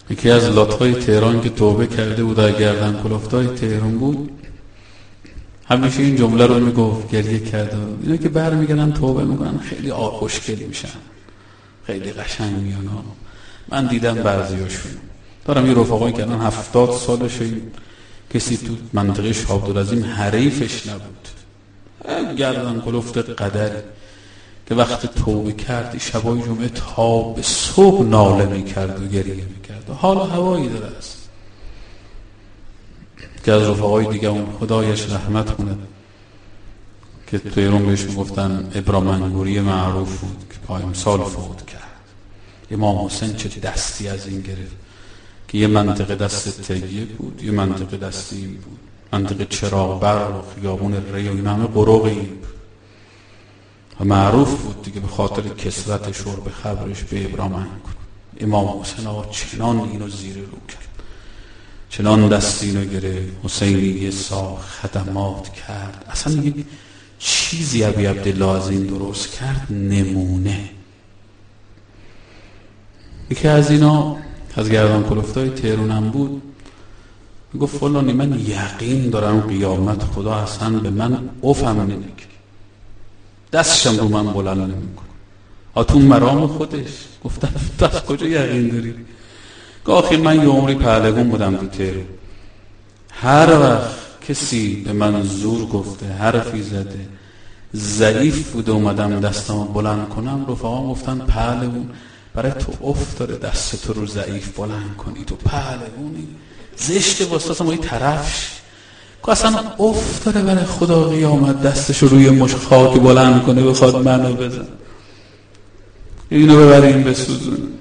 یکی از لات‌های تهران که توبه کرده بود و گردن کلفتای تهران بود، همیشه این جمله رو میگفت، گریه کرده. اینا که برمیگردن توبه میکنن خیلی خوشگل میشن، خیلی قشنگ میان. من دیدم بعضیاشون دارم یه رفقایی کردن 70 سالشه، کسی تو منطقه شاه عبدالعظیم حریفش نبود، گردن کلفت قدری که وقت توبه کرد شبای جمعه تا به صبح ناله میکرد و گریه میکرد و حال و هوایی داره است. که از رفقای دیگه اون خدایش رحمت کنه که توی روم بهش میگفتن ابرامنگوری معروف بود که پایم سال فوت کرد. امام حسین چه دستی از این گرفت که یه منطقه دست تهیه بود، یه منطقه دستی این بود، منطقه چراغ برق و خیابون ری و این همه قروق این بود و معروف بود دیگه به خاطر کثرت شرب خبرش به ابرامنگور. امام حسین آقا چنان اینو زیر رو کرد، چنان دست اینو گرفت، حسینی ساخت، خدمات کرد، اصلا یه چیزی ابی عبدالله از این درست کرد، نمونه. یکی از اینا از گردن کلفتای تهرانم بود، گفت فلانی من یقین دارم قیامت خدا اصلا به من افم نمیگه، دستشم رو من بلند نمیکنه. تو مرام خودش. گفتم تو از کجا یقین داری؟ آخه من یه عمری پهلوان بودم تو تهران، هر وقت کسی به من زور گفته، حرفی زده، ضعیف بوده اومدم دستمو بلند کنم، رفقام گفتن پهلوان برای تو افتاره دست تو رو ضعیف بلند کنی، تو پهلوانی، زشته واسه ما این طرفش که اصلا افتاره برای خدا قیامت دستش روی مش خاک بلند کنه بخواد منو بزن، اینو ببریم بسوزون.